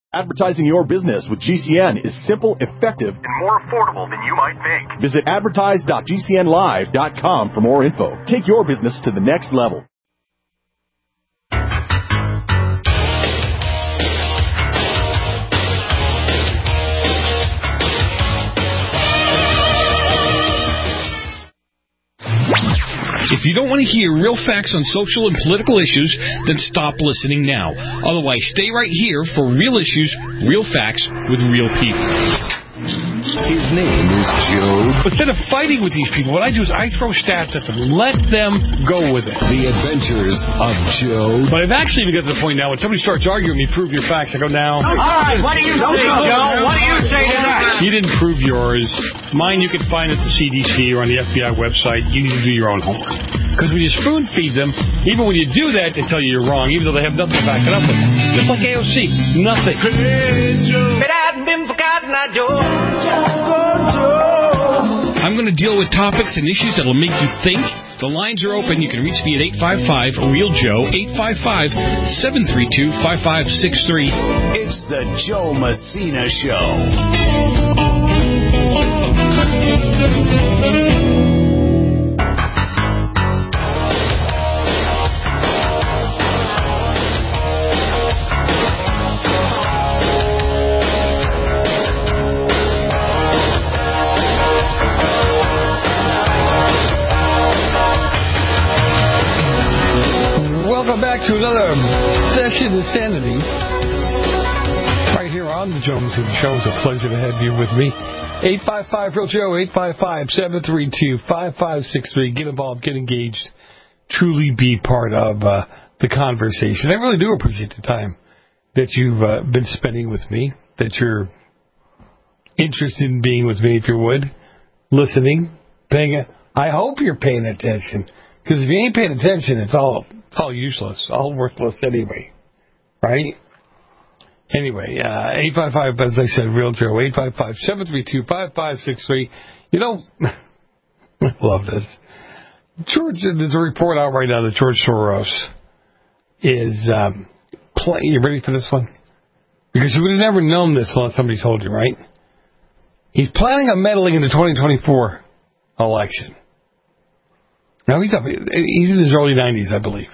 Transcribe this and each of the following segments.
Advertising your business with GCN is simple, effective, and more affordable than you might think. Visit advertise.gcnlive.com for more info. Take your business to the next level. If you don't want to hear real facts on social and political issues, then stop listening now. Otherwise, stay right here for real issues, real facts, with real people. His name is Joe. Instead of fighting with these people, what I do is I throw stats at them. Let them go with it. The Adventures of Joe. But I've actually even got to the point now when somebody starts arguing with me, prove your facts, I go, now. All right, what do you say, Joe? What do you say to that? You didn't prove yours. Mine you can find at the CDC or on the FBI website. You need to do your own homework. Because when you spoon feed them, even when you do that, they tell you you're wrong, even though they have nothing to back it up with. Just like AOC. Nothing. It hadn't been forgotten, Joe. I'm going to deal with topics and issues that will make you think. The lines are open. You can reach me at 855-REAL-JOE, 855-732-5563. It's the Joe Messina Show. Welcome back to another session of sanity. Right here on the Joe Messina Show. It's a pleasure to have you with me. 855-REAL-JOE, 855-732-5563. Get involved, get engaged, truly be part of the conversation. I really do appreciate the time that you've been spending with me, that you're interested in being with me, if you would, listening, I hope you're paying attention, because if you ain't paying attention, it's all useless, all worthless anyway, right? Anyway, 855, as I said, Real Joe, 855-732-5563. You know, I love this. George, there's a report out right now that George Soros is you ready for this one? Because you would have never known this unless somebody told you, right? He's planning on meddling in the 2024 election. Now, he's in his early 90s, I believe.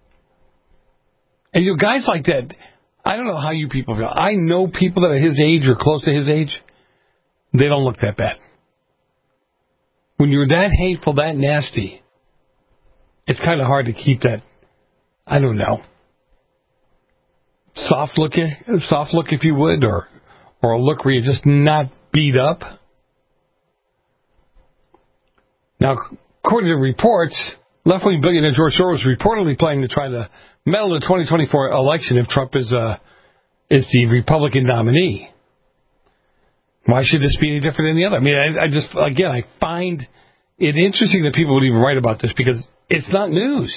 And, guys like that, I don't know how you people feel. I know people that are his age or close to his age, they don't look that bad. When you're that hateful, that nasty, it's kind of hard to keep that, I don't know, soft look, if you would, or a look where you're just not beat up. Now, according to reports, left-wing billionaire George Soros is reportedly planning to try to meddle in the 2024 election if Trump is the Republican nominee. Why should this be any different than the other? I mean, I find it interesting that people would even write about this because it's not news.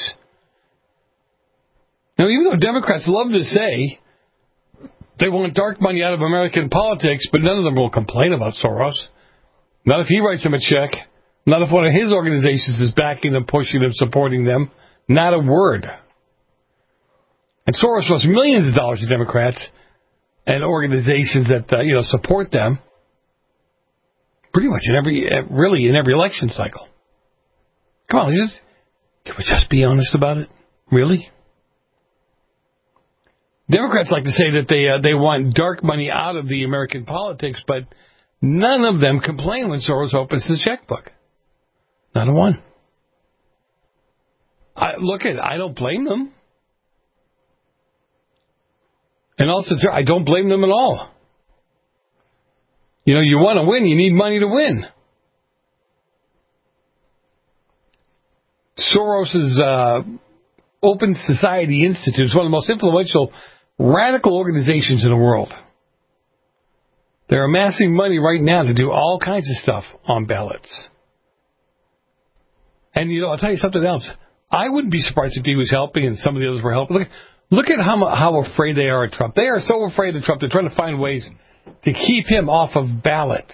Now, even though Democrats love to say they want dark money out of American politics, but none of them will complain about Soros. Not if he writes them a check. Not if one of his organizations is backing them, pushing them, supporting them. Not a word. And Soros wants millions of dollars to Democrats and organizations that support them. Pretty much in every election cycle. Come on, can we just be honest about it? Really? Democrats like to say that they want dark money out of the American politics, but none of them complain when Soros opens his checkbook. Not a one. I don't blame them. And also, I don't blame them at all. You want to win, you need money to win. Soros's Open Society Institute is one of the most influential radical organizations in the world. They're amassing money right now to do all kinds of stuff on ballots. And, I'll tell you something else. I wouldn't be surprised if he was helping and some of the others were helping. Look at how afraid they are of Trump. They are so afraid of Trump, they're trying to find ways to keep him off of ballots.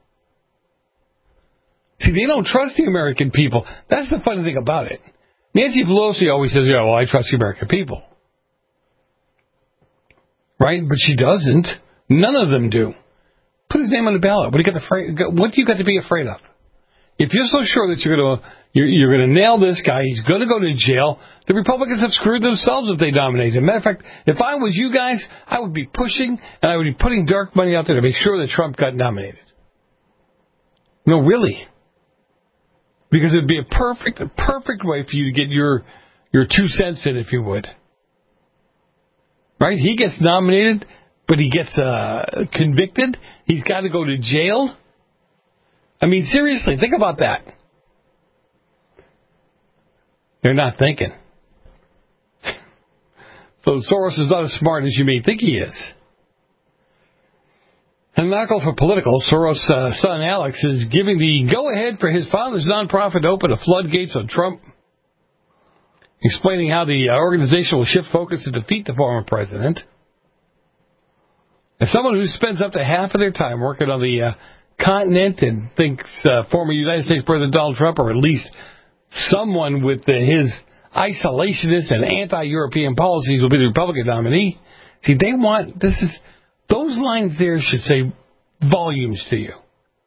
See, they don't trust the American people. That's the funny thing about it. Nancy Pelosi always says, I trust the American people. Right? But she doesn't. None of them do. Put his name on the ballot. What do you got to be afraid of? If you're so sure that you're going to nail this guy, he's going to go to jail, the Republicans have screwed themselves if they nominate him. Matter of fact, if I was you guys, I would be pushing and I would be putting dark money out there to make sure that Trump got nominated. No, really. Because it would be a perfect way for you to get your 2 cents in, if you would. Right? He gets nominated, but he gets convicted. He's got to go to jail. I mean, seriously, think about that. They're not thinking. So Soros is not as smart as you may think he is. And not go for political, Soros' son Alex is giving the go-ahead for his father's nonprofit to open the floodgates on Trump, explaining how the organization will shift focus to defeat the former president. As someone who spends up to half of their time working on the continent and thinks former United States President Donald Trump, or at least someone with his isolationist and anti-European policies, will be the Republican nominee. See, those lines there should say volumes to you.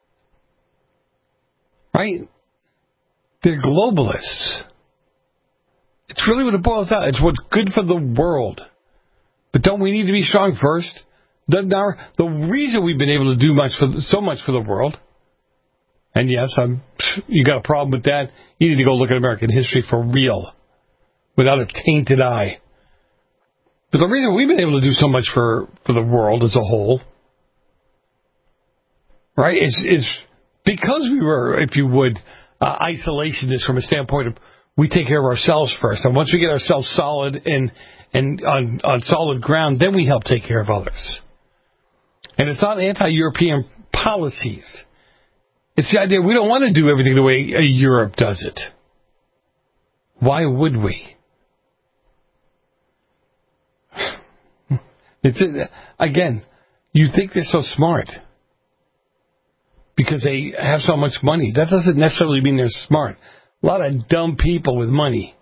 Right? They're globalists. It's really what it boils down. It's what's good for the world. But don't we need to be strong first? The reason we've been able to do so much for the world, and yes, you got a problem with that, you need to go look at American history for real, without a tainted eye. But the reason we've been able to do so much for the world as a whole, right, is because we were, if you would, isolationists from a standpoint of we take care of ourselves first. And once we get ourselves solid and on solid ground, then we help take care of others. And it's not anti-European policies. It's the idea we don't want to do everything the way Europe does it. Why would we? Again, you think they're so smart because they have so much money. That doesn't necessarily mean they're smart. A lot of dumb people with money.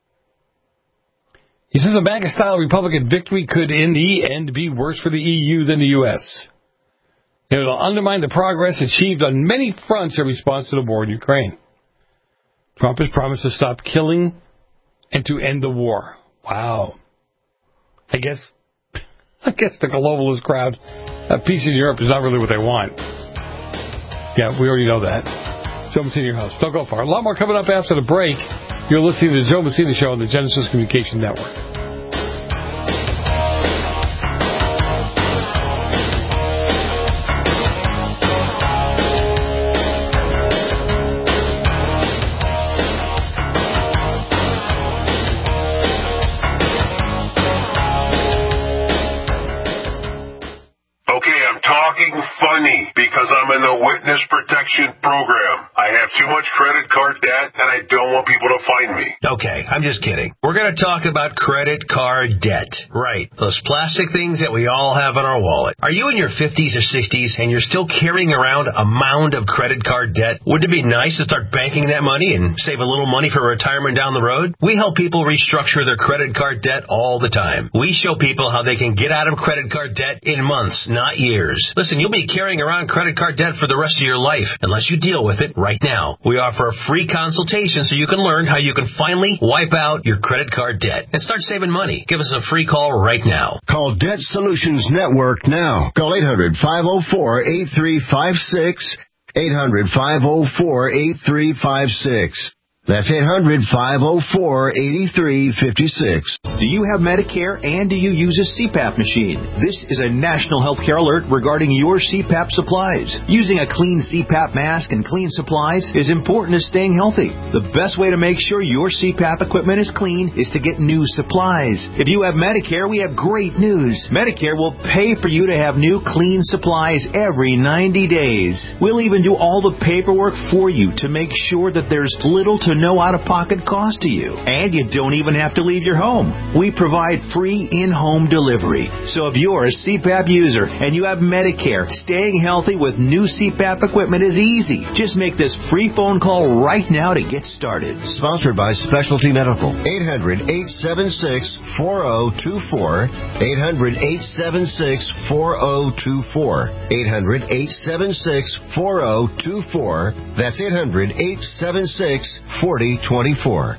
He says a MAGA-style Republican victory could, in the end, be worse for the EU than the U.S. It will undermine the progress achieved on many fronts in response to the war in Ukraine. Trump has promised to stop killing and to end the war. Wow. I guess the globalist crowd, peace in Europe is not really what they want. Yeah, we already know that. Joe Messina, your host. Don't go far. A lot more coming up after the break. You're listening to the Joe Messina Show on the Genesis Communication Network. Funny, because I'm in the witness protection program. I have too much credit card debt, and I don't want people to find me. Okay, I'm just kidding. We're going to talk about credit card debt. Right, those plastic things that we all have in our wallet. Are you in your 50s or 60s, and you're still carrying around a mound of credit card debt? Wouldn't it be nice to start banking that money and save a little money for retirement down the road? We help people restructure their credit card debt all the time. We show people how they can get out of credit card debt in months, not years. Listen, you'll be carrying around credit card debt for the rest of your life unless you deal with it right now. We offer a free consultation so you can learn how you can finally wipe out your credit card debt and start saving money. Give us a free call right now. Call Debt Solutions Network now. Call 800-504-8356. 800-504-8356. That's 800-504-8356. Do you have Medicare and do you use a CPAP machine? This is a national healthcare alert regarding your CPAP supplies. Using a clean CPAP mask and clean supplies is important to staying healthy. The best way to make sure your CPAP equipment is clean is to get new supplies. If you have Medicare, we have great news. Medicare will pay for you to have new clean supplies every 90 days. We'll even do all the paperwork for you to make sure that there's little to to no out-of-pocket cost to you. And you don't even have to leave your home. We provide free in-home delivery. So if you're a CPAP user and you have Medicare, staying healthy with new CPAP equipment is easy. Just make this free phone call right now to get started. Sponsored by Specialty Medical. 800-876-4024. 800-876-4024. 800-876-4024. That's 800-876-4024.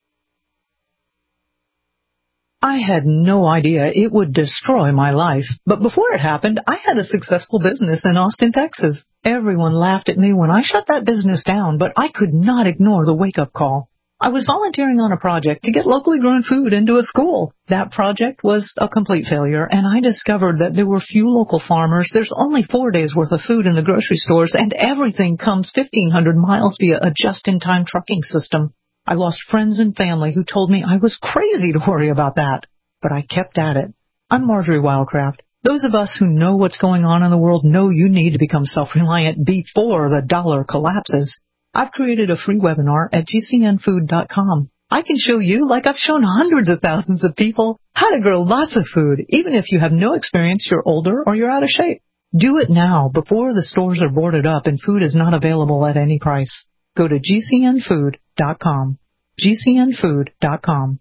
I had no idea it would destroy my life. But before it happened, I had a successful business in Austin, Texas. Everyone laughed at me when I shut that business down, but I could not ignore the wake-up call. I was volunteering on a project to get locally grown food into a school. That project was a complete failure, and I discovered that there were few local farmers. There's only 4 days' worth of food in the grocery stores, and everything comes 1,500 miles via a just-in-time trucking system. I lost friends and family who told me I was crazy to worry about that, but I kept at it. I'm Marjorie Wildcraft. Those of us who know what's going on in the world know you need to become self-reliant before the dollar collapses. I've created a free webinar at gcnfood.com. I can show you, like I've shown hundreds of thousands of people, how to grow lots of food, even if you have no experience, you're older, or you're out of shape. Do it now before the stores are boarded up and food is not available at any price. Go to gcnfood.com. gcnfood.com.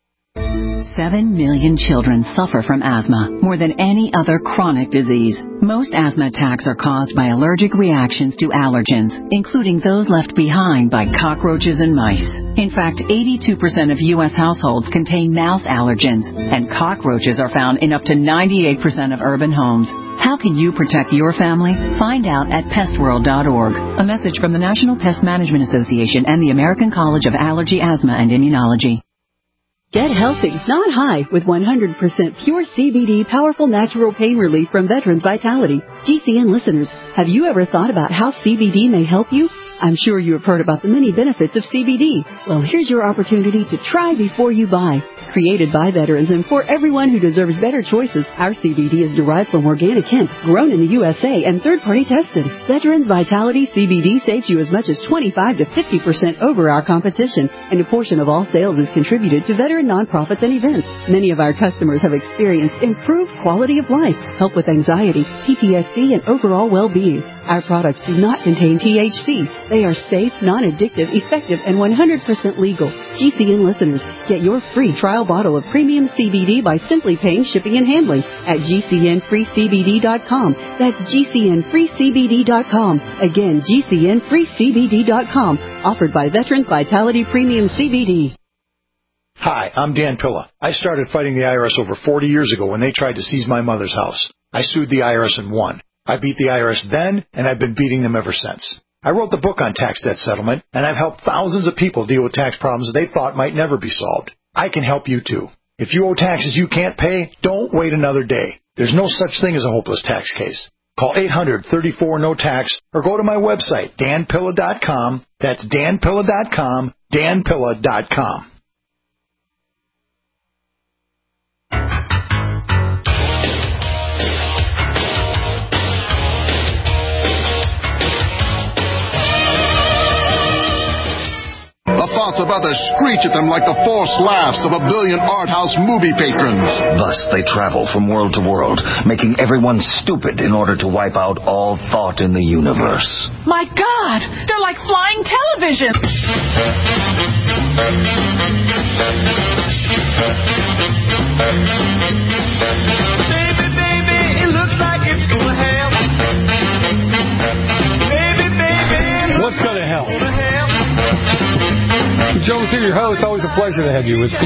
7 million children suffer from asthma, more than any other chronic disease. Most asthma attacks are caused by allergic reactions to allergens, including those left behind by cockroaches and mice. In fact, 82% of U.S. households contain mouse allergens, and cockroaches are found in up to 98% of urban homes. How can you protect your family? Find out at pestworld.org. A message from the National Pest Management Association and the American College of Allergy, Asthma, and Immunology. Get healthy, not high, with 100% pure CBD powerful natural pain relief from Veterans Vitality. GCN listeners, have you ever thought about how CBD may help you? I'm sure you have heard about the many benefits of CBD. Well, here's your opportunity to try before you buy. Created by veterans and for everyone who deserves better choices, our CBD is derived from organic hemp, grown in the USA, and third-party tested. Veterans Vitality CBD saves you as much as 25 to 50% over our competition, and a portion of all sales is contributed to veteran nonprofits and events. Many of our customers have experienced improved quality of life, help with anxiety, PTSD, and overall well-being. Our products do not contain THC. They are safe, non-addictive, effective, and 100% legal. GCN listeners, get your free trial bottle of premium CBD by simply paying shipping and handling at GCNFreeCBD.com. That's GCNFreeCBD.com. Again, GCNFreeCBD.com. Offered by Veterans Vitality Premium CBD. Hi, I'm Dan Pilla. I started fighting the IRS over 40 years ago when they tried to seize my mother's house. I sued the IRS and won. I beat the IRS then, and I've been beating them ever since. I wrote the book on tax debt settlement, and I've helped thousands of people deal with tax problems they thought might never be solved. I can help you too. If you owe taxes you can't pay, don't wait another day. There's no such thing as a hopeless tax case. Call 800-34-NO-TAX or go to my website, danpilla.com. That's danpilla.com, danpilla.com. The thoughts of others screech at them like the forced laughs of a billion art house movie patrons. Thus they travel from world to world, making everyone stupid in order to wipe out all thought in the universe. My God! They're like flying television! Baby, baby, it looks like it's gonna hell. Baby, baby, what's gonna hell? Joe, through your host. Always a pleasure to have you with me.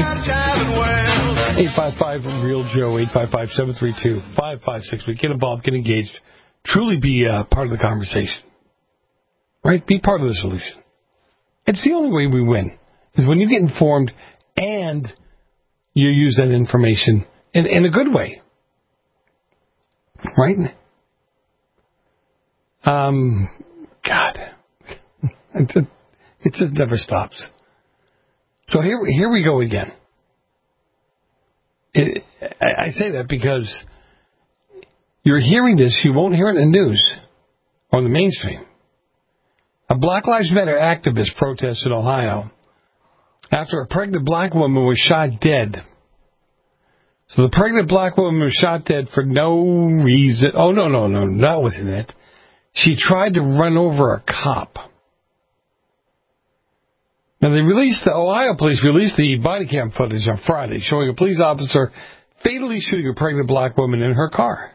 855-REAL-JOE, 855-732-5563. Get involved, get engaged. Truly be part of the conversation. Right? Be part of the solution. It's the only way we win, is when you get informed and you use that information in a good way. Right? God. It just never stops. So here we go again. I say that because you're hearing this, you won't hear it in the news or the mainstream. A Black Lives Matter activist protest in Ohio after a pregnant black woman was shot dead. So the pregnant black woman was shot dead for no reason. Oh, no, that wasn't it. She tried to run over a cop. Now, the Ohio police released the body cam footage on Friday showing a police officer fatally shooting a pregnant black woman in her car.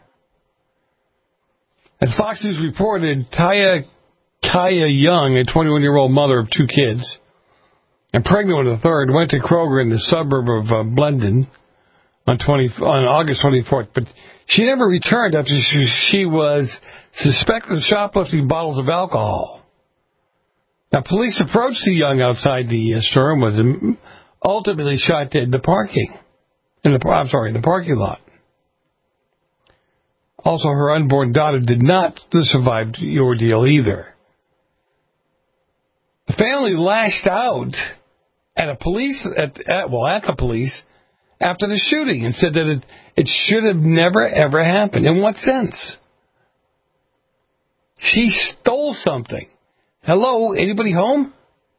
As Fox News reported, Kaya Young, a 21-year-old mother of 2 kids, and pregnant with a third, went to Kroger in the suburb of Blendon on August 24th. But she never returned after she was suspected of shoplifting bottles of alcohol. Now, police approached the Young outside the store and was ultimately shot dead in the parking lot. Also, her unborn daughter did not survive the ordeal either. The family lashed out at the police after the shooting and said that it should have never, ever happened. In what sense? She stole something. Hello, anybody home?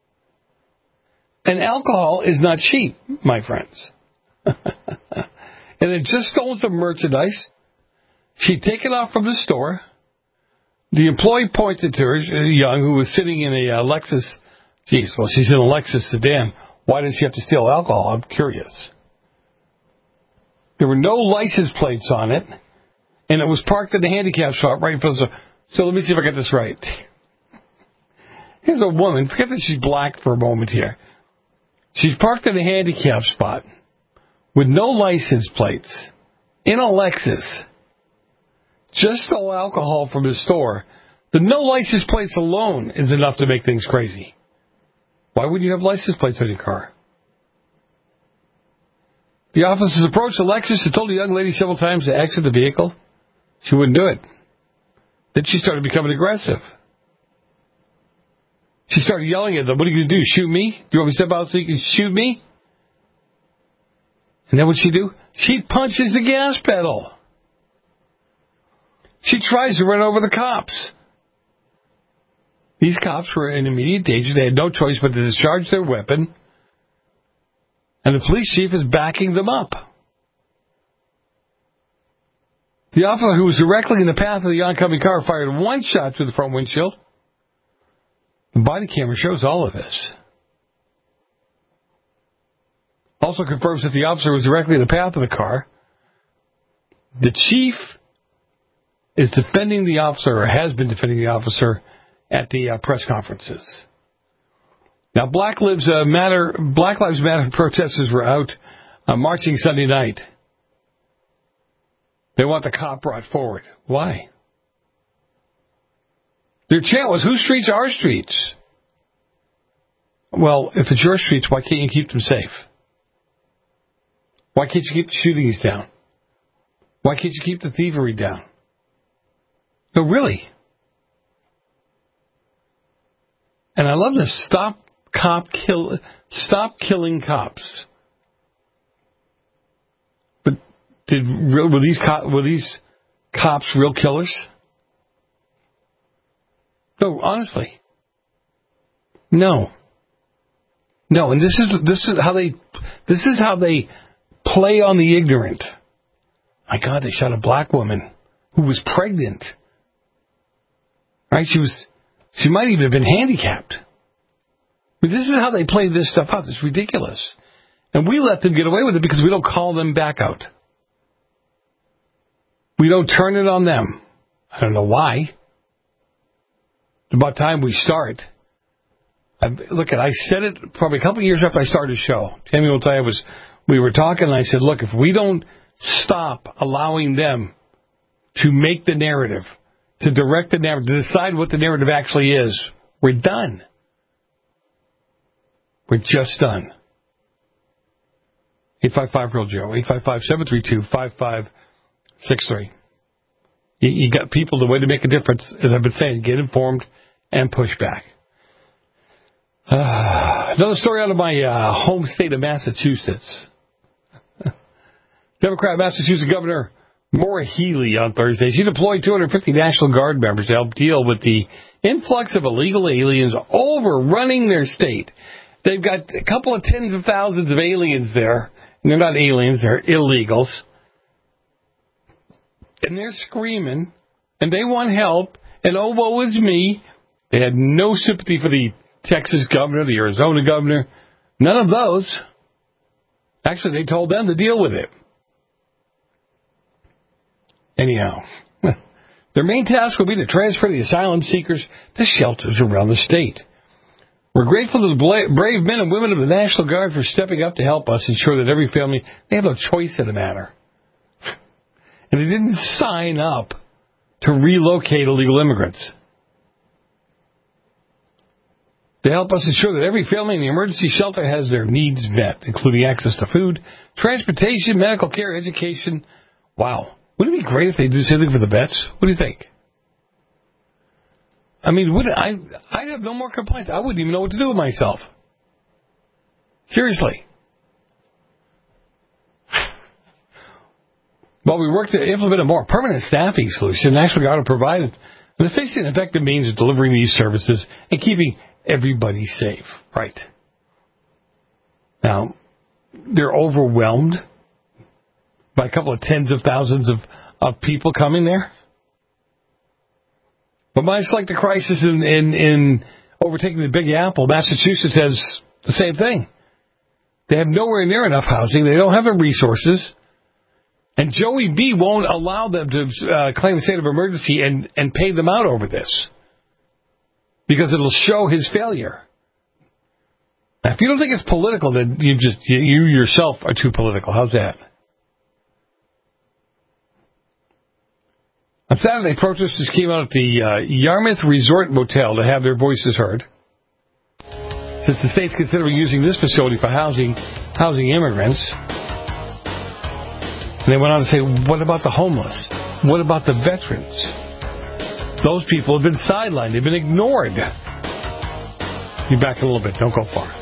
And alcohol is not cheap, my friends. And it just stole some merchandise. She'd taken off from the store. The employee pointed to her, Young, who was sitting in a Lexus. She's in a Lexus sedan. Why does she have to steal alcohol? I'm curious. There were no license plates on it, and it was parked in the handicap spot right in front of the... So let me see if I get this right. Here's a woman. Forget that she's black for a moment here. She's parked in a handicap spot with no license plates in a Lexus. Just stole alcohol from the store. The no license plates alone is enough to make things crazy. Why wouldn't you have license plates on your car? The officers approached the Lexus and told the young lady several times to exit the vehicle. She wouldn't do it. Then she started becoming aggressive. She started yelling at them, what are you going to do, shoot me? Do you want me to step out so you can shoot me? And then what'd she do? She punches the gas pedal. She tries to run over the cops. These cops were in immediate danger. They had no choice but to discharge their weapon. And the police chief is backing them up. The officer who was directly in the path of the oncoming car fired 1 shot through the front windshield. The body camera shows all of this. Also confirms that the officer was directly in the path of the car. The chief is defending the officer, or has been defending the officer, at the press conferences. Now, Black Lives Matter protesters were out marching Sunday night. They want the cop brought forward. Why? Their chant was, whose streets are our streets? Well, if it's your streets, why can't you keep them safe? Why can't you keep the shootings down? Why can't you keep the thievery down? No, really. And I love this. Stop killing cops. But were these cops real killers? No, honestly. No. And this is how they play on the ignorant. My God, they shot a black woman who was pregnant. Right? She might even have been handicapped. But this is how they play this stuff out. It's ridiculous. And we let them get away with it because we don't call them back out. We don't turn it on them. I don't know why. It's about time we start. I said it probably a couple of years after I started the show. Tammy will tell you, we were talking and I said, look, if we don't stop allowing them to make the narrative, to direct the narrative, to decide what the narrative actually is, we're done. We're just done. 855-REAL-JOE, 855-732-5563. You got people, the way to make a difference, as I've been saying, get informed and push back. Another story out of my home state of Massachusetts. Democrat Massachusetts Governor Maura Healey on Thursday. She deployed 250 National Guard members to help deal with the influx of illegal aliens overrunning their state They've got a couple of tens of thousands of aliens there. And they're not aliens, they're illegals. And they're screaming, and they want help, and oh, woe is me. They had no sympathy for the Texas governor, the Arizona governor, none of those. Actually, they told them to deal with it. Anyhow, their main task will be to transfer the asylum seekers to shelters around the state. We're grateful to the brave men and women of the National Guard for stepping up to help us ensure that every family, they have no choice in the matter. And they didn't sign up to relocate illegal immigrants. They help us ensure that every family in the emergency shelter has their needs met, including access to food, transportation, medical care, education. Wow. Wouldn't it be great if they did something for the vets? What do you think? I mean, I'd have no more complaints. I wouldn't even know what to do with myself. Seriously. While we work to implement a more permanent staffing solution, the National Guard will provide an efficient and effective means of delivering these services and keeping everybody safe. Right. Now, they're overwhelmed by a couple of tens of thousands of people coming there. But much like the crisis in overtaking the Big Apple, Massachusetts has the same thing. They have nowhere near enough housing. They don't have the resources. And Joey B. won't allow them to claim a state of emergency and pay them out over this, because it'll show his failure. Now, if you don't think it's political, then you yourself are too political. How's that? On Saturday, protesters came out at the Yarmouth Resort Motel to have their voices heard, since the state's considering using this facility for housing immigrants. And they went on to say, what about the homeless? What about the veterans? Those people have been sidelined. They've been ignored. Be back in a little bit. Don't go far.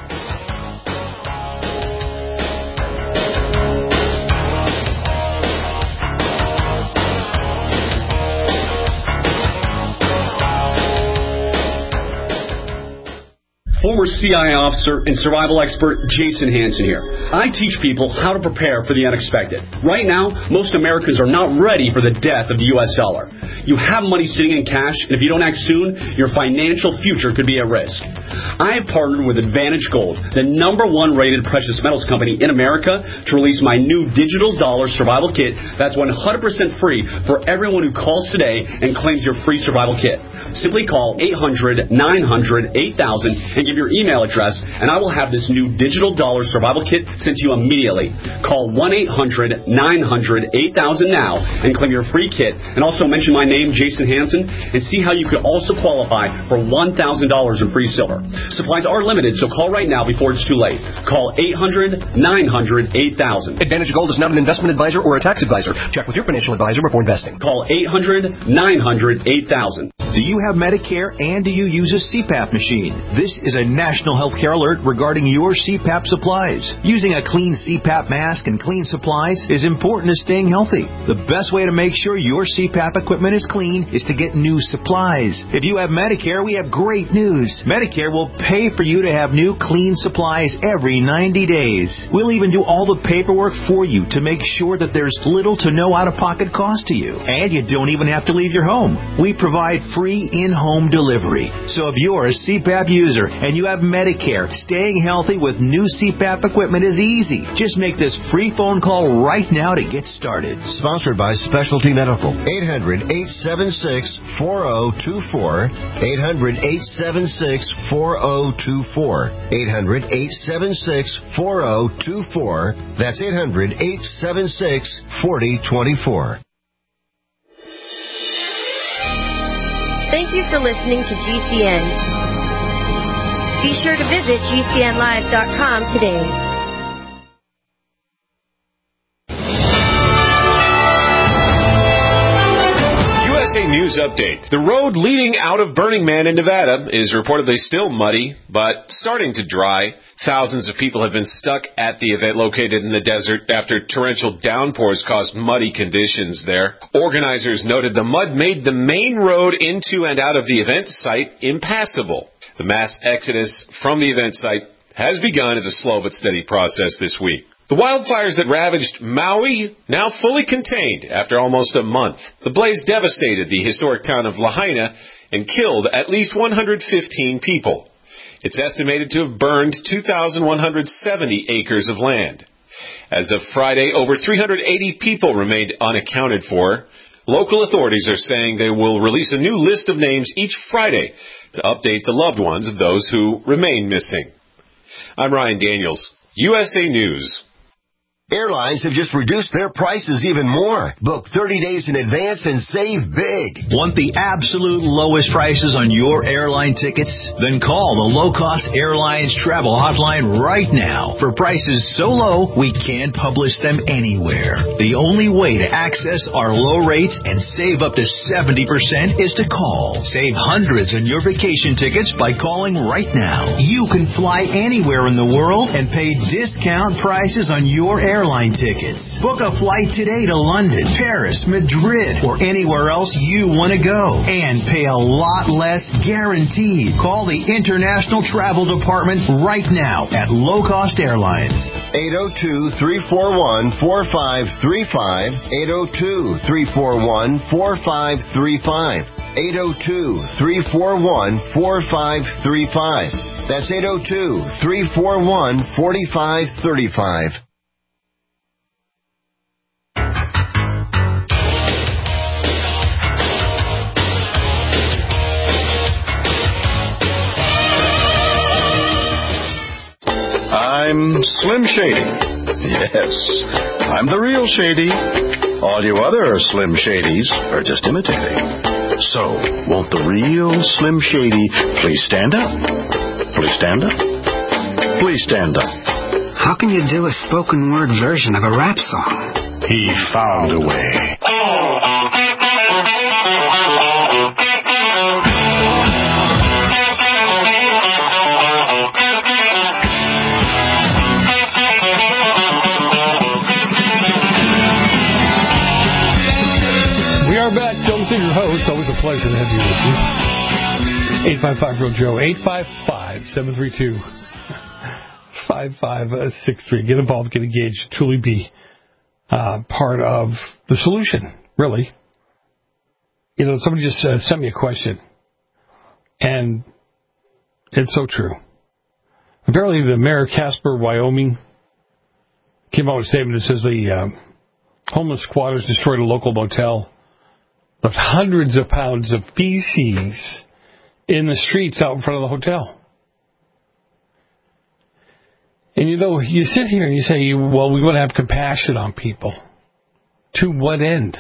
Former CIA officer and survival expert Jason Hansen here. I teach people how to prepare for the unexpected. Right now, most Americans are not ready for the death of the U.S. dollar. You have money sitting in cash, and if you don't act soon, your financial future could be at risk. I have partnered with Advantage Gold, the #1 rated precious metals company in America, to release my new digital dollar survival kit that's 100% free for everyone who calls today and claims your free survival kit. Simply call 800-900-8000 and give your email address, and I will have this new digital dollar survival kit sent to you immediately. Call 1-800-900-8000 now and claim your free kit, and also mention my name, Jason Hansen, and see how you could also qualify for $1,000 in free silver. Supplies are limited, so call right now before it's too late. Call 800-900-8000. Advantage Gold is not an investment advisor or a tax advisor. Check with your financial advisor before investing. Call 800-900-8000. Do you have Medicare and do you use a CPAP machine? This is a national healthcare alert regarding your CPAP supplies. Using a clean CPAP mask and clean supplies is important to staying healthy. The best way to make sure your CPAP equipment is clean is to get new supplies. If you have Medicare, we have great news. Medicare will pay for you to have new clean supplies every 90 days. We'll even do all the paperwork for you to make sure that there's little to no out-of-pocket cost to you. And you don't even have to leave your home. We provide free in-home delivery. So if you're a CPAP user and you have Medicare, staying healthy with new CPAP equipment is easy. Just make this free phone call right now to get started. Sponsored by Specialty Medical. 800-876-4024. 800-876-4024. 800-876-4024. That's 800-876-4024. Thank you for listening to GCN. Be sure to visit GCNlive.com today. USA News Update. The road leading out of Burning Man in Nevada is reportedly still muddy, but starting to dry. Thousands of people have been stuck at the event located in the desert after torrential downpours caused muddy conditions there. Organizers noted the mud made the main road into and out of the event site impassable. The mass exodus from the event site has begun at a slow but steady process this week. The wildfires that ravaged Maui now fully contained after almost a month. The blaze devastated the historic town of Lahaina and killed at least 115 people. It's estimated to have burned 2,170 acres of land. As of Friday, over 380 people remained unaccounted for. Local authorities are saying they will release a new list of names each Friday to update the loved ones of those who remain missing. I'm Ryan Daniels, USA News. Airlines have just reduced their prices even more. Book 30 days in advance and save big. Want the absolute lowest prices on your airline tickets? Then call the Low Cost Airlines Travel Hotline right now. For prices so low, we can't publish them anywhere. The only way to access our low rates and save up to 70% is to call. Save hundreds on your vacation tickets by calling right now. You can fly anywhere in the world and pay discount prices on your airline tickets. Book a flight today to London, Paris, Madrid, or anywhere else you want to go. And pay a lot less guaranteed. Call the International Travel Department right now at Low Cost Airlines. 802-341-4535. 802-341-4535. 802-341-4535. That's 802-341-4535. I'm Slim Shady. Yes, I'm the real Shady. All you other Slim Shadys are just imitating. So, won't the real Slim Shady please stand up? Please stand up? Please stand up. How can you do a spoken word version of a rap song? He found a way. Back, Joe Singer, host. Always a pleasure to have you with me. 855-REAL-JOE, 855-732-5563. Get involved, get engaged, truly be part of the solution, really. You know, somebody just sent me a question, and it's so true. Apparently, the mayor of Casper, Wyoming, came out with a statement that says the homeless squatters destroyed a local motel, left hundreds of pounds of feces in the streets out in front of the hotel. And you know, you sit here and you say, well, we want to have compassion on people. To what end?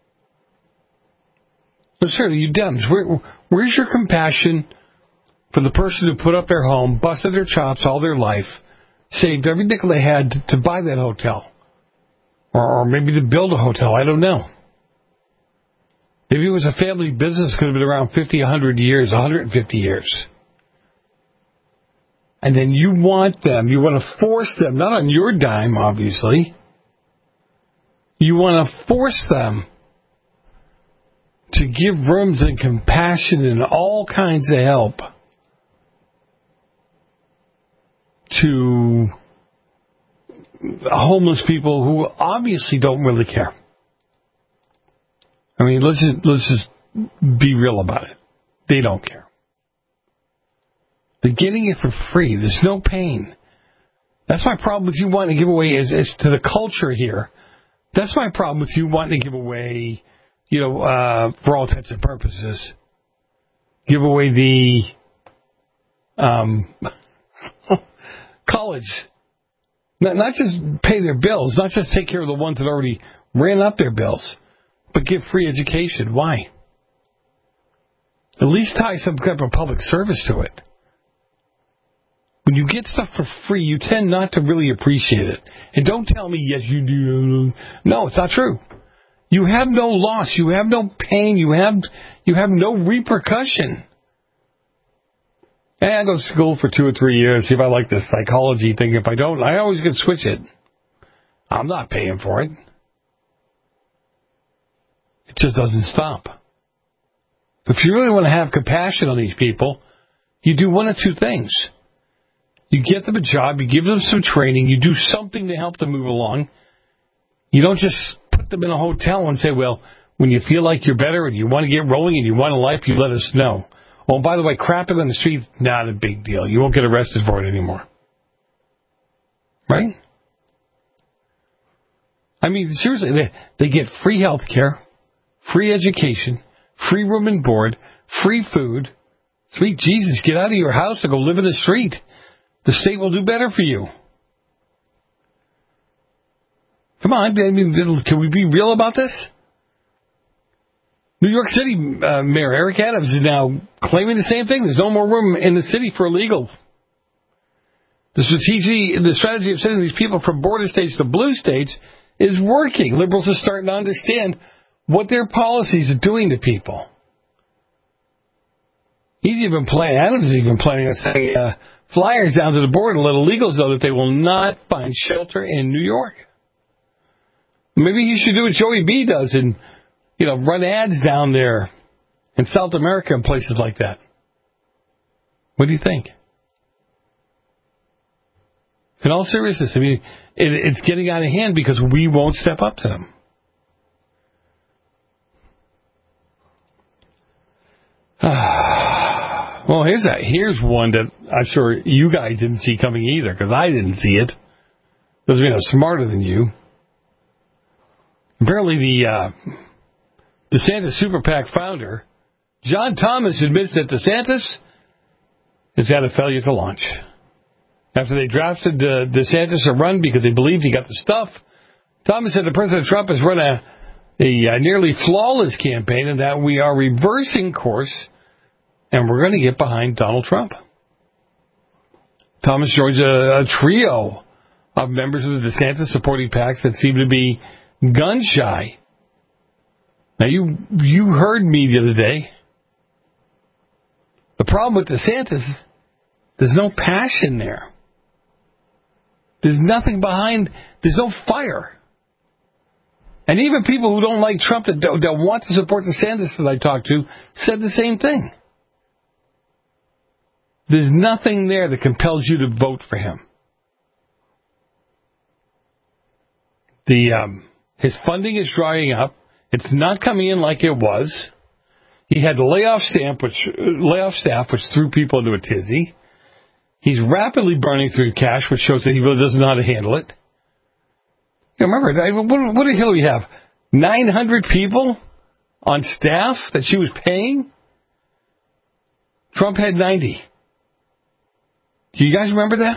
But certainly, you dumbs, where's your compassion for the person who put up their home, busted their chops all their life, saved every nickel they had to buy that hotel? Or maybe to build a hotel, I don't know. Maybe it was a family business, could have been around 50, 100 years, 150 years. And then you want them, you want to force them, not on your dime, obviously. You want to force them to give rooms and compassion and all kinds of help to homeless people who obviously don't really care. I mean, let's just be real about it. They don't care. They're getting it for free. There's no pain. That's my problem with you wanting to give away is to the culture here. That's my problem with you wanting to give away, for all intents and purposes, give away the college. Not just pay their bills, not just take care of the ones that already ran up their bills, but give free education. Why? At least tie some kind of public service to it. When you get stuff for free, you tend not to really appreciate it. And don't tell me, yes, you do. No, it's not true. You have no loss. You have no pain. You have no repercussion. I go to school for 2 or 3 years, see if I like this psychology thing. If I don't, I always can switch it. I'm not paying for it. It just doesn't stop. If you really want to have compassion on these people, you do one of two things. You get them a job, you give them some training, you do something to help them move along. You don't just put them in a hotel and say, well, when you feel like you're better and you want to get rolling and you want a life, you let us know. Oh, by the way, crapping on the street, not a big deal. You won't get arrested for it anymore. Right? I mean, seriously, they get free health care, free education, free room and board, free food. Sweet Jesus, get out of your house and go live in the street. The state will do better for you. Come on, I mean, can we be real about this? New York City Mayor Eric Adams is now claiming the same thing. There's no more room in the city for illegal. The strategy of sending these people from border states to blue states is working. Liberals are starting to understand what their policies are doing to people. Adams is even planning on sending flyers down to the border to let illegals know that they will not find shelter in New York. Maybe he should do what Joey B does and, run ads down there in South America and places like that. What do you think? In all seriousness, I mean, it's getting out of hand because we won't step up to them. Well, here's one that I'm sure you guys didn't see coming either, because I didn't see it. Doesn't mean I'm smarter than you. Apparently, the DeSantis Super PAC founder, John Thomas, admits that DeSantis has had a failure to launch. After they drafted DeSantis a run because they believed he got the stuff, Thomas said that President Trump has run a nearly flawless campaign and that we are reversing course and we're going to get behind Donald Trump. Thomas joins a trio of members of the DeSantis supporting PACs that seem to be gun-shy. Now, you heard me the other day. The problem with DeSantis, there's no passion there. There's nothing behind, there's no fire. And even people who don't like Trump that want to support DeSantis that I talked to said the same thing. There's nothing there that compels you to vote for him. His funding is drying up. It's not coming in like it was. He had to lay off staff, which threw people into a tizzy. He's rapidly burning through cash, which shows that he really doesn't know how to handle it. Remember, what did Hillary have? 900 people on staff that she was paying? Trump had 90. Do you guys remember that?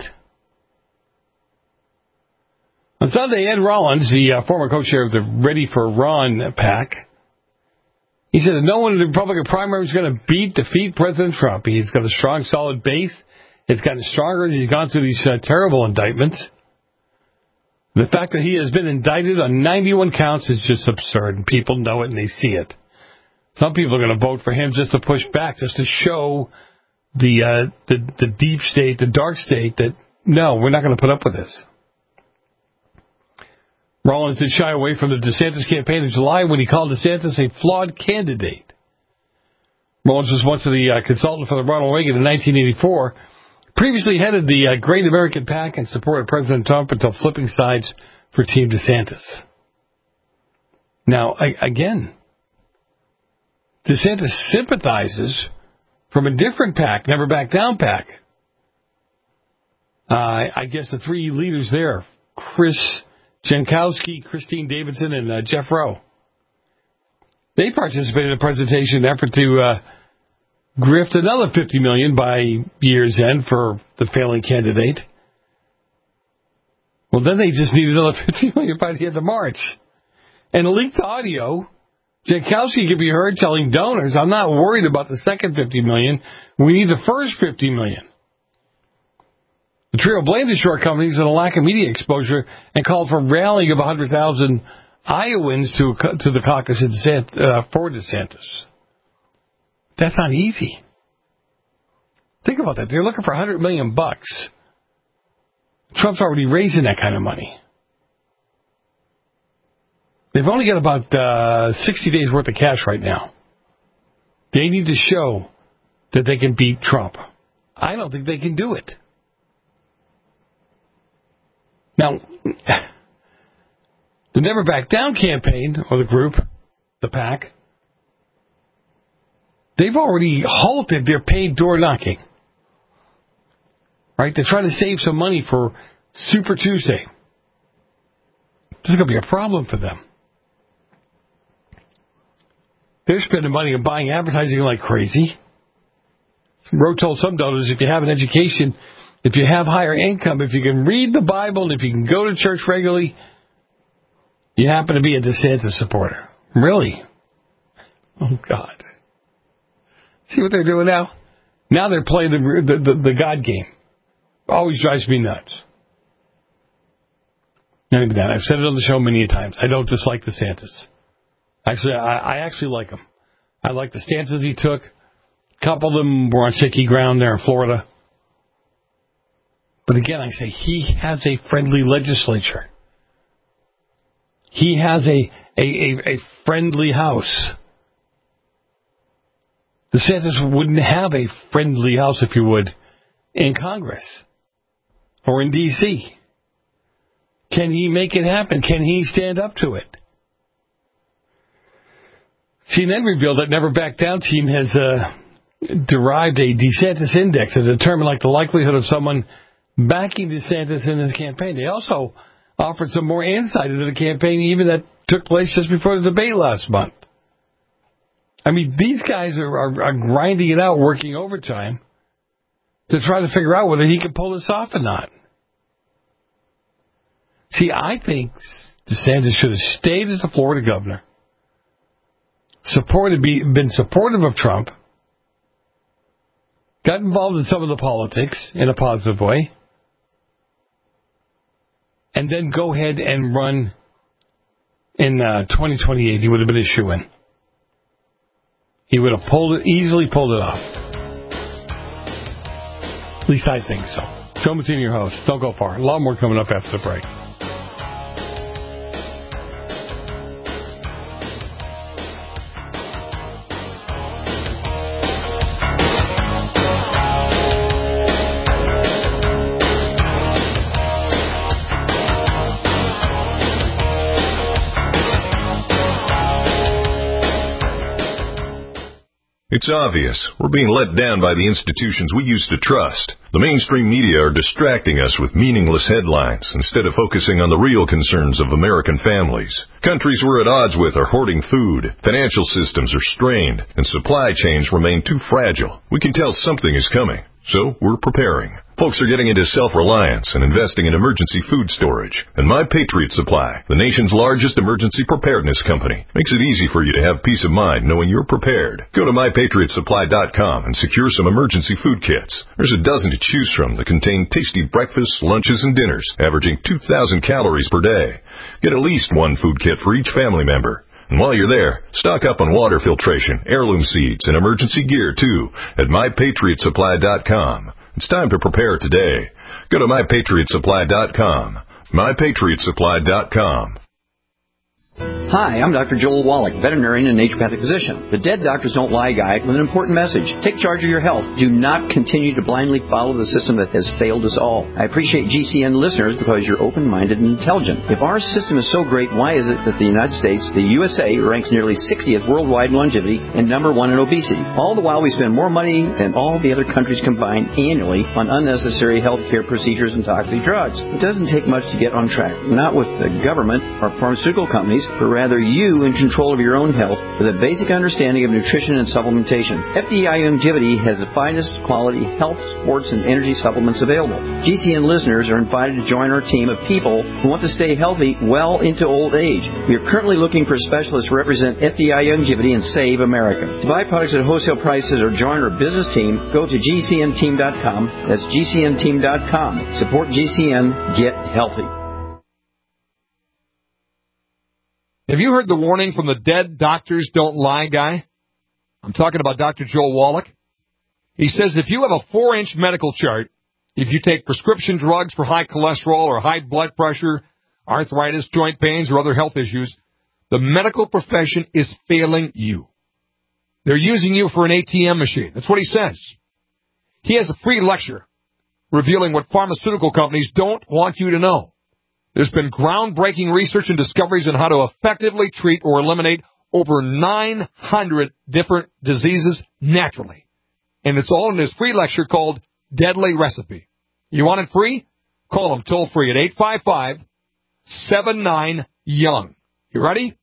On Sunday, Ed Rollins, the former co-chair of the Ready for Ron PAC, he said that no one in the Republican primary is going to defeat President Trump. He's got a strong, solid base. It's gotten stronger as he's gone through these terrible indictments. The fact that he has been indicted on 91 counts is just absurd, and people know it and they see it. Some people are going to vote for him just to push back, just to show the deep state, the dark state, that no, we're not going to put up with this. Rollins did shy away from the DeSantis campaign in July when he called DeSantis a flawed candidate. Rollins was once the consultant for Ronald Reagan in 1984. Previously headed the Great American PAC and supported President Trump until flipping sides for Team DeSantis. Now, again, DeSantis sympathizes from a different PAC, Never Back Down PAC. I guess the three leaders there, Chris Jankowski, Christine Davidson, and Jeff Rowe. They participated in a presentation effort to grift another $50 million by year's end for the failing candidate. Well, then they just need another $50 million by the end of March. And leaked audio, Jankowski could be heard telling donors, I'm not worried about the second $50 million. We need the first $50 million. The trio blamed the shortcomings and a lack of media exposure and called for rallying of 100,000 Iowans to the caucus for DeSantis. That's not easy. Think about that. They're looking for $100 million. Trump's already raising that kind of money. They've only got about 60 days worth of cash right now. They need to show that they can beat Trump. I don't think they can do it. Now, the Never Back Down campaign, or the group, the PAC, they've already halted their paid door knocking. Right? They're trying to save some money for Super Tuesday. This is going to be a problem for them. They're spending money on buying advertising like crazy. Roe told some donors, if you have an education, if you have higher income, if you can read the Bible, and if you can go to church regularly, you happen to be a DeSantis supporter. Really? Oh, God. See what they're doing now? Now they're playing the God game. Always drives me nuts. I've said it on the show many times. I don't dislike DeSantis. Actually, I actually like him. I like the stances he took. A couple of them were on shaky ground there in Florida. But again, I say he has a friendly legislature. He has a friendly House. DeSantis wouldn't have a friendly House, if you would, in Congress or in D.C. Can he make it happen? Can he stand up to it? CNN revealed that Never Back Down team has derived a DeSantis index to determine the likelihood of someone backing DeSantis in his campaign. They also offered some more insight into the campaign, even that took place just before the debate last month. I mean, these guys are grinding it out, working overtime to try to figure out whether he can pull this off or not. See, I think DeSantis should have stayed as the Florida governor, been supportive of Trump, got involved in some of the politics in a positive way, and then go ahead and run in 2028. He would have been a shoo-in. He would have easily pulled it off. At least I think so. Joe Mazzini, your host. Don't go far. A lot more coming up after the break. It's obvious. We're being let down by the institutions we used to trust. The mainstream media are distracting us with meaningless headlines instead of focusing on the real concerns of American families. Countries we're at odds with are hoarding food, financial systems are strained, and supply chains remain too fragile. We can tell something is coming, so we're preparing. Folks are getting into self-reliance and investing in emergency food storage. And My Patriot Supply, the nation's largest emergency preparedness company, makes it easy for you to have peace of mind knowing you're prepared. Go to MyPatriotSupply.com and secure some emergency food kits. There's a dozen to choose from that contain tasty breakfasts, lunches, and dinners, averaging 2,000 calories per day. Get at least one food kit for each family member. And while you're there, stock up on water filtration, heirloom seeds, and emergency gear, too, at MyPatriotSupply.com. It's time to prepare today. Go to MyPatriotSupply.com. MyPatriotSupply.com. Hi, I'm Dr. Joel Wallach, veterinarian and naturopathic physician. The Dead Doctors Don't Lie guide with an important message. Take charge of your health. Do not continue to blindly follow the system that has failed us all. I appreciate GCN listeners because you're open-minded and intelligent. If our system is so great, why is it that the United States, the USA, ranks nearly 60th worldwide in longevity and number 1 in obesity? All the while we spend more money than all the other countries combined annually on unnecessary healthcare procedures and toxic drugs. It doesn't take much to get on track. Not with the government or pharmaceutical companies, but rather you in control of your own health with a basic understanding of nutrition and supplementation. FDI Longevity has the finest quality health, sports, and energy supplements available. GCN listeners are invited to join our team of people who want to stay healthy well into old age. We are currently looking for specialists to represent FDI Longevity and Save America. To buy products at wholesale prices or join our business team, go to GCNteam.com. That's GCNteam.com. Support GCN. Get healthy. Have you heard the warning from the Dead Doctors Don't Lie guy? I'm talking about Dr. Joel Wallach. He says if you have a 4-inch medical chart, if you take prescription drugs for high cholesterol or high blood pressure, arthritis, joint pains, or other health issues, the medical profession is failing you. They're using you for an ATM machine. That's what he says. He has a free lecture revealing what pharmaceutical companies don't want you to know. There's been groundbreaking research and discoveries on how to effectively treat or eliminate over 900 different diseases naturally. And it's all in this free lecture called Deadly Recipe. You want it free? Call them toll free at 855-79-YOUNG. You ready?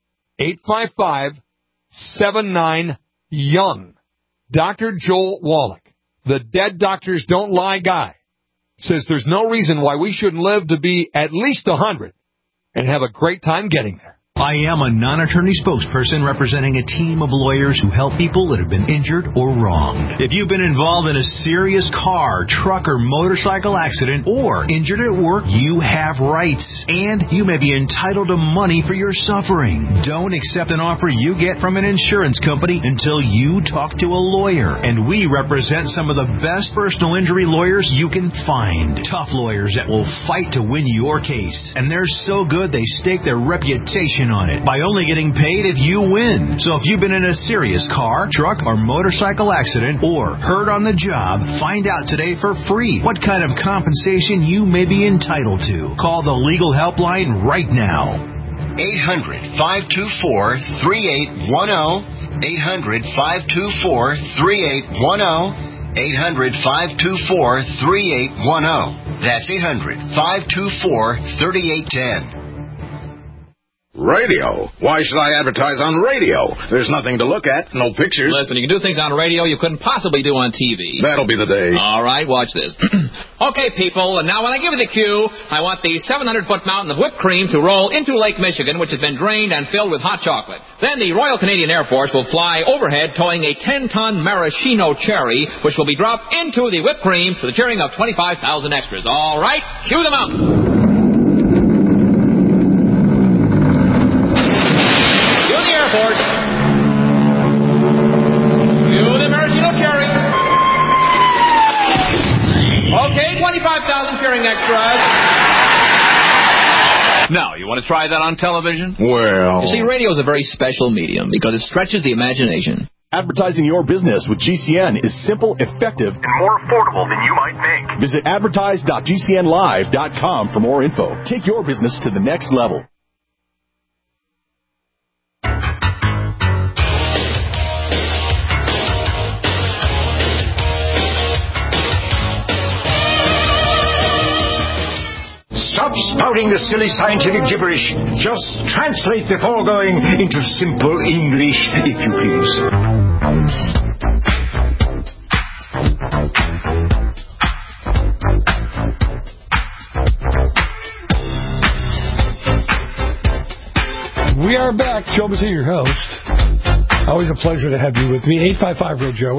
855-79-YOUNG. Dr. Joel Wallach, the Dead Doctors Don't Lie guy, says there's no reason why we shouldn't live to be at least 100 and have a great time getting there. I am a non-attorney spokesperson representing a team of lawyers who help people that have been injured or wronged. If you've been involved in a serious car, truck, or motorcycle accident or injured at work, you have rights, and you may be entitled to money for your suffering. Don't accept an offer you get from an insurance company until you talk to a lawyer, and we represent some of the best personal injury lawyers you can find. Tough lawyers that will fight to win your case, and they're so good they stake their reputation on it by only getting paid if you win. So if you've been in a serious car, truck, or motorcycle accident or hurt on the job, find out today for free what kind of compensation you may be entitled to. Call the legal helpline right now. 800-524-3810. 800-524-3810. 800-524-3810. That's 800-524-3810. Radio? Why should I advertise on radio? There's nothing to look at, no pictures. Listen, you can do things on radio you couldn't possibly do on TV. That'll be the day. All right, watch this. Okay, people, and now when I give you the cue, I want the 700-foot mountain of whipped cream to roll into Lake Michigan, which has been drained and filled with hot chocolate. Then the Royal Canadian Air Force will fly overhead towing a 10-ton maraschino cherry, which will be dropped into the whipped cream to the cheering of 25,000 extras. All right, cue the mountain. Okay, 25,000 cheering extras. Now, you want to try that on television? Well... You see, radio is a very special medium because it stretches the imagination. Advertising your business with GCN is simple, effective, and more affordable than you might think. Visit advertise.gcnlive.com for more info. Take your business to the next level. Stop spouting the silly scientific gibberish. Just translate the foregoing into simple English, if you please. We are back. Joe Messina, your host. Always a pleasure to have you with me. 855-REAL-JOE,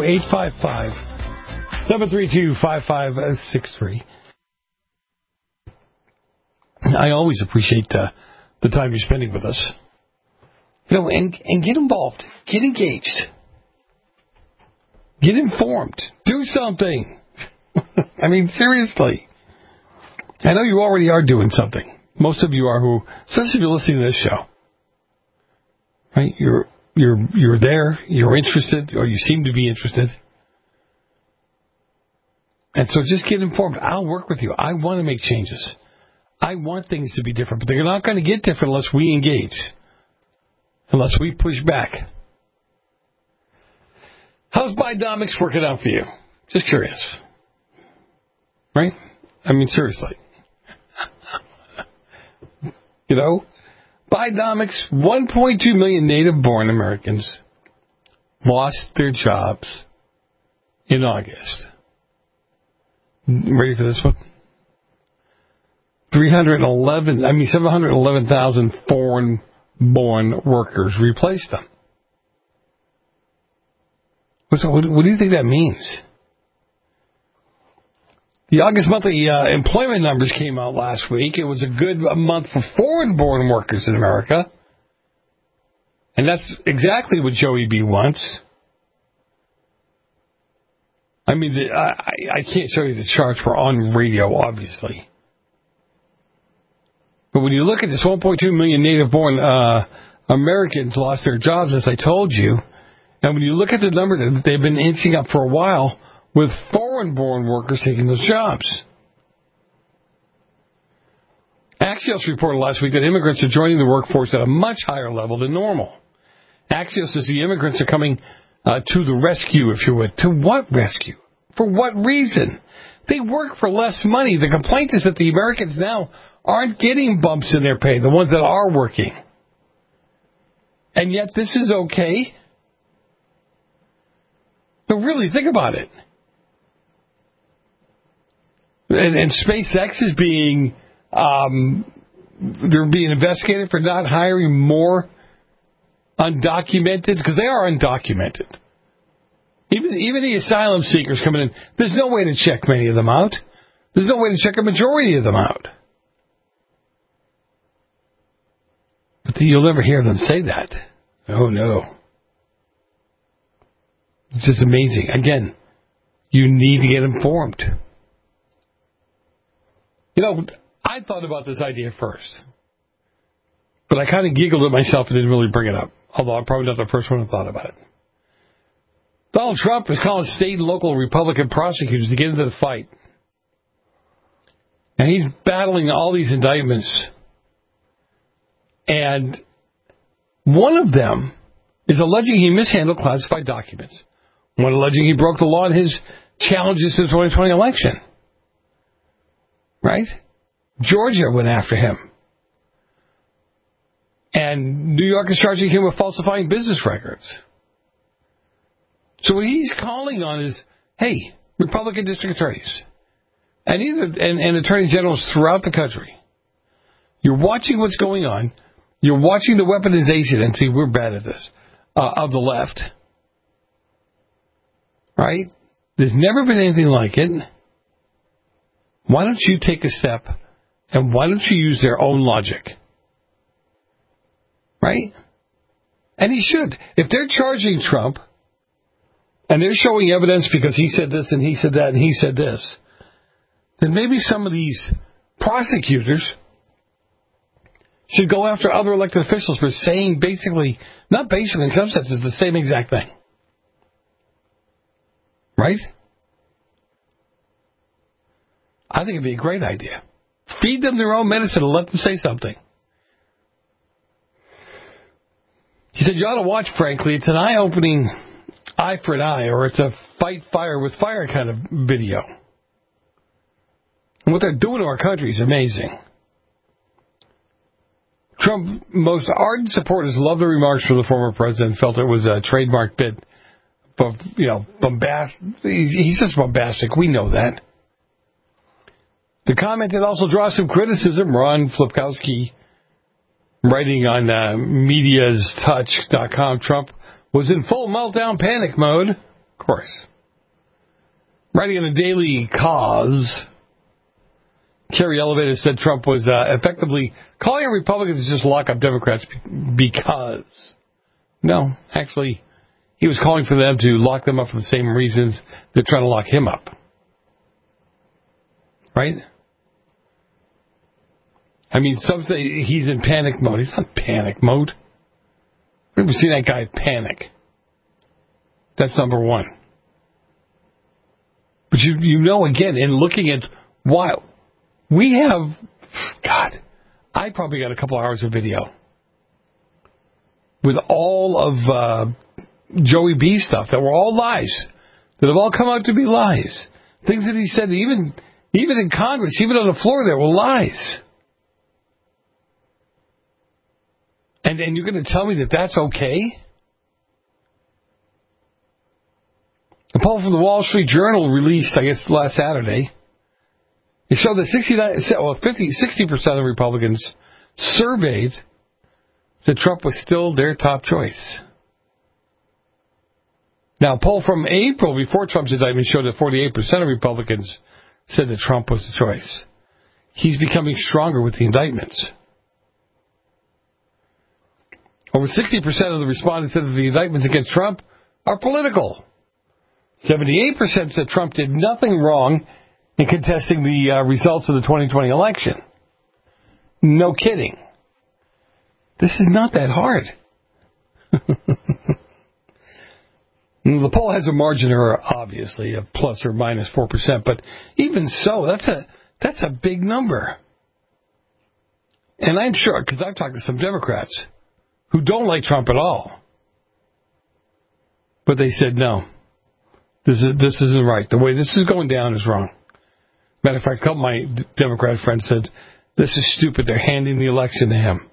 855-732-5563. I always appreciate the time you're spending with us. You know, and get involved. Get engaged. Get informed. Do something. I mean, seriously. I know you already are doing something. Most of you are especially if you're listening to this show. Right? You're there, you're interested, or you seem to be interested. And so just get informed. I'll work with you. I want to make changes. I want things to be different, but they're not going to get different unless we engage, unless we push back. How's Bidenomics working out for you? Just curious. Right? I mean, seriously. You know, Bidenomics, 1.2 million native-born Americans lost their jobs in August. Ready for this one? 711,000 foreign-born workers replaced them. So what do you think that means? The August monthly employment numbers came out last week. It was a good month for foreign-born workers in America. And that's exactly what Joey B wants. I mean, I can't show you the charts. We're on radio, obviously. But when you look at this 1.2 million native-born Americans lost their jobs, as I told you, and when you look at the number that they've been inching up for a while with foreign-born workers taking those jobs. Axios reported last week that immigrants are joining the workforce at a much higher level than normal. Axios says the immigrants are coming to the rescue, if you would. To what rescue? For what reason? They work for less money. The complaint is that the Americans now aren't getting bumps in their pay, the ones that are working. And yet this is okay? But really, think about it. And SpaceX is being, they're being investigated for not hiring more undocumented, because they are undocumented. Even the asylum seekers coming in, there's no way to check many of them out. There's no way to check a majority of them out. But you'll never hear them say that. Oh, no. It's just amazing. Again, you need to get informed. You know, I thought about this idea first. But I kind of giggled at myself and didn't really bring it up. Although I'm probably not the first one who thought about it. Donald Trump is calling state and local Republican prosecutors to get into the fight. And he's battling all these indictments. And one of them is alleging he mishandled classified documents. One alleging he broke the law in his challenges to the 2020 election. Right? Georgia went after him. And New York is charging him with falsifying business records. So what he's calling on is, hey, Republican district attorneys and attorney generals throughout the country, you're watching what's going on. You're watching the weaponization, and see, we're bad at this, of the left. Right? There's never been anything like it. Why don't you take a step, and why don't you use their own logic? Right? And he should. If they're charging Trump, and they're showing evidence because he said this and he said that and he said this, then maybe some of these prosecutors should go after other elected officials for saying basically, not basically, in some senses, the same exact thing. Right? I think it'd be a great idea. Feed them their own medicine and let them say something. He said, you ought to watch, frankly. It's an eye-opening eye for an eye, or it's a fight fire with fire kind of video. And what they're doing to our country is amazing. Trump's most ardent supporters love the remarks from the former president, felt it was a trademark bit of, bombastic. He's just bombastic. We know that. The comment did also draw some criticism. Ron Flipkowski, writing on mediastouch.com, Trump was in full meltdown panic mode. Of course. Writing on a Daily Cause, Kerry Elevator said Trump was effectively calling on Republicans to just lock up Democrats because. No, actually, he was calling for them to lock them up for the same reasons they're trying to lock him up. Right? I mean, some say he's in panic mode. He's not in panic mode. We've never seen that guy panic. That's number one. But you know, again, in looking at why we have, God, I probably got a couple hours of video with all of Joey B stuff that were all lies, that have all come out to be lies. Things that he said, even in Congress, even on the floor, there were lies. And you're going to tell me that that's okay? A poll from the Wall Street Journal released, I guess, last Saturday, it showed that 60% of Republicans surveyed that Trump was still their top choice. Now, a poll from April before Trump's indictment showed that 48% of Republicans said that Trump was the choice. He's becoming stronger with the indictments. Over 60% of the respondents said that the indictments against Trump are political. 78% said Trump did nothing wrong in contesting the results of the 2020 election. No kidding. This is not that hard. The poll has a margin of error, obviously, of plus or minus 4%, but even so, that's a big number. And I'm sure, because I've talked to some Democrats who don't like Trump at all. But they said, no, this isn't right. The way this is going down is wrong. Matter of fact, a couple of my Democrat friends said, this is stupid. They're handing the election to him.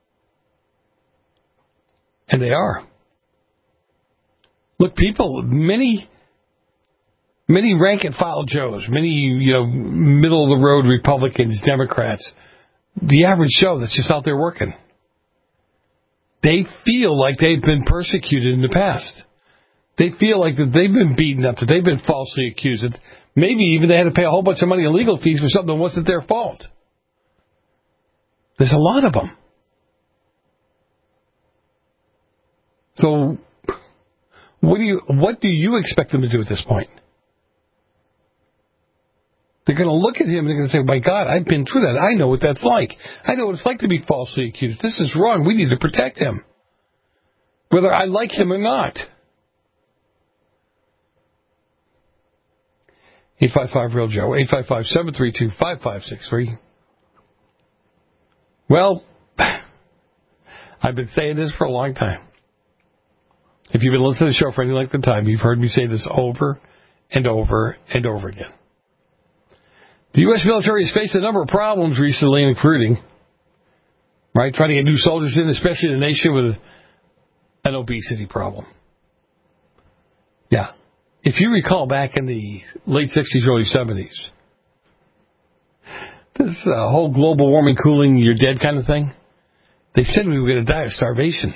And they are. Look, people, many rank and file Joes, many, middle of the road Republicans, Democrats, the average Joe that's just out there working. They feel like they've been persecuted in the past. They feel like that they've been beaten up, that they've been falsely accused, that maybe even they had to pay a whole bunch of money in legal fees for something that wasn't their fault. There's a lot of them. So, what do you expect them to do at this point? They're going to look at him and they're going to say, my God, I've been through that. I know what that's like. I know what it's like to be falsely accused. This is wrong. We need to protect him. Whether I like him or not. 855-REAL-JOE, 855-732-5563. Well, I've been saying this for a long time. If you've been listening to the show for any length of time, you've heard me say this over and over and over again. The U.S. military has faced a number of problems recently in recruiting. Right? Trying to get new soldiers in, especially in a nation with an obesity problem. Yeah. If you recall back in the late 60s, early 70s, this whole global warming, cooling, you're dead kind of thing, they said we were going to die of starvation.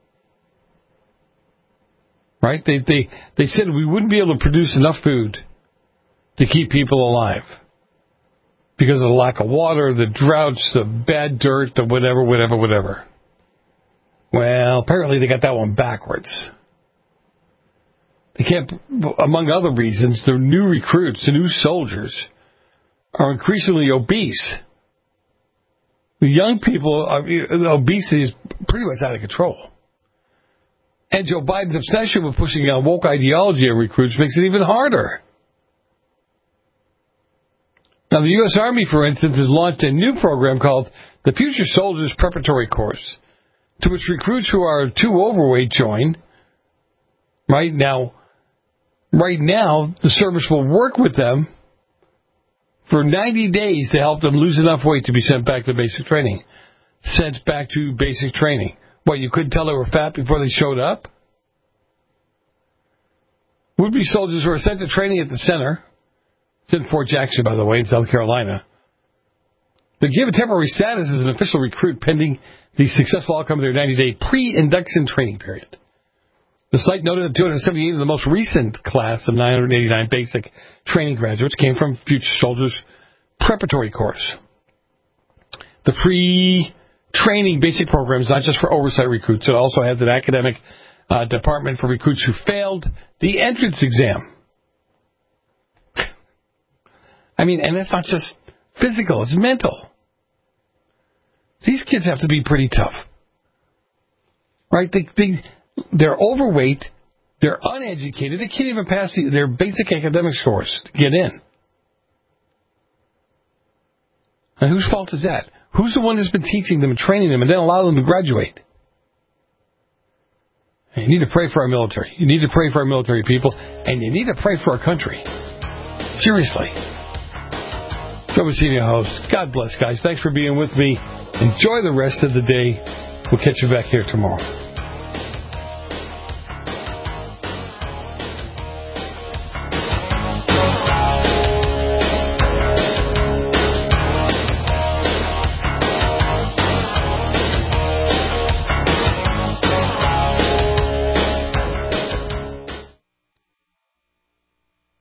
Right? They said we wouldn't be able to produce enough food to keep people alive. Because of the lack of water, the droughts, the bad dirt, the whatever. Well, apparently they got that one backwards. They can't, among other reasons, the new recruits, the new soldiers, are increasingly obese. The young people, the obesity is pretty much out of control. And Joe Biden's obsession with pushing a woke ideology on recruits makes it even harder. Now, the U.S. Army, for instance, has launched a new program called the Future Soldiers Preparatory Course, to which recruits who are too overweight join. Right now, the service will work with them for 90 days to help them lose enough weight to be sent back to basic training. What, you couldn't tell they were fat before they showed up? Would-be soldiers who are sent to training at the center, it's in Fort Jackson, by the way, in South Carolina, they give a temporary status as an official recruit pending the successful outcome of their 90-day pre-induction training period. The site noted that 278 of the most recent class of 989 basic training graduates came from Future Soldiers Preparatory Course. The pre-training basic program is not just for oversight recruits. It also has an academic department for recruits who failed the entrance exam. And it's not just physical, it's mental. These kids have to be pretty tough. Right? They're overweight, they're uneducated, they can't even pass their basic academic scores to get in. And whose fault is that? Who's the one who's been teaching them and training them and then allow them to graduate? And you need to pray for our military. You need to pray for our military people, and you need to pray for our country. Seriously. So, Senior host, God bless, guys. Thanks for being with me. Enjoy the rest of the day. We'll catch you back here tomorrow.